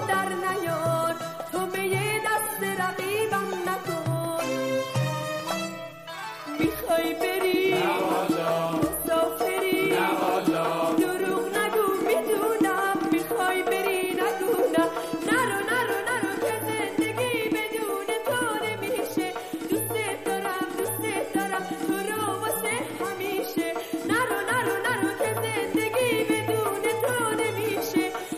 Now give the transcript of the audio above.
در نیار، تو به یه دست رقیبم نکن. میخوای